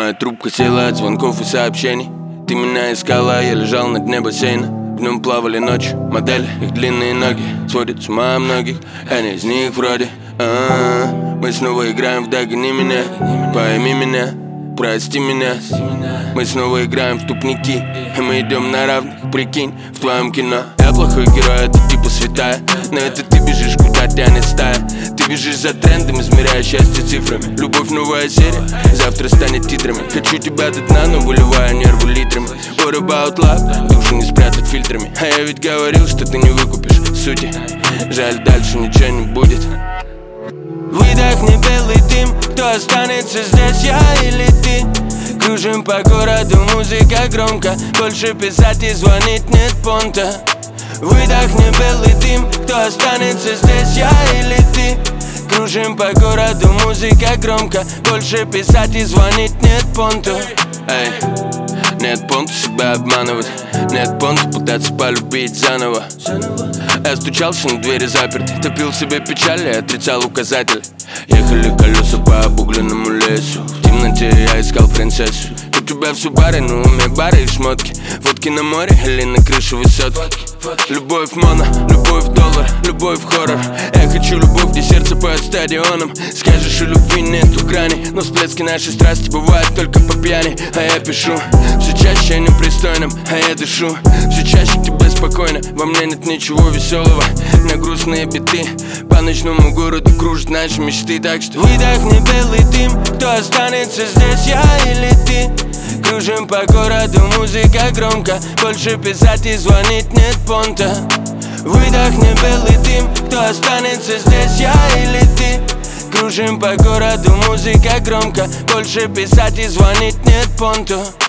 Моя трубка села от звонков и сообщений. Ты меня искала, я лежал на дне бассейна. В нем плавали ночью модели, их длинные ноги сводят с ума многих. Я не из них вроде. Мы снова играем в «Догони меня», пойми меня, прости меня. Мы снова играем в тупники, и мы идем на равных, прикинь, в твоем кино. Я плохой герой, это типа святая, но это ты бежишь, куда тянет стая. Ты бежишь за трендом, измеряя счастье цифрами. Любовь новая серия, завтра станет титрами. Хочу тебя до дна, но выливаю нервы литрами. What about love? Душу не спрятать фильтрами. А я ведь говорил, что ты не выкупишь сути. Жаль, дальше ничего не будет. Выдохни белый дым, кто останется здесь, я или ты? Кружим по городу, музыка громко, больше писать и звонить нет понта. Выдохни белый дым, кто останется здесь, я или ты? Кружим по городу, музыка громко, больше писать и звонить нет понта. Эй, нет понта себя обманывать, нет понта пытаться полюбить заново. Я стучался на двери заперты, топил в себе печаль и отрицал указатель. Ехали колеса по обугленному лесу, в темноте я искал принцессу. У тебя все бары, на уме бары и шмотки, водки на море или на крыше высотки. Любовь моно, любовь доллар, любовь хоррор. Я хочу любовь, где сердце поет стадионом. Скажешь, у любви нету грани, но всплески нашей страсти бывают только по пьяни. А я пишу все чаще непристойным, а я дышу все чаще тебе спокойно. Во мне нет ничего веселого, на грустные биты по ночному городу кружат наши мечты. Так что выдохни белый дым, кто останется здесь, я или ты? Кружим по городу, музыка громко, больше писать и звонить нет понта. Выдохни белый дым, кто останется здесь, я или ты? Кружим по городу, музыка громко, больше писать и звонить нет понта.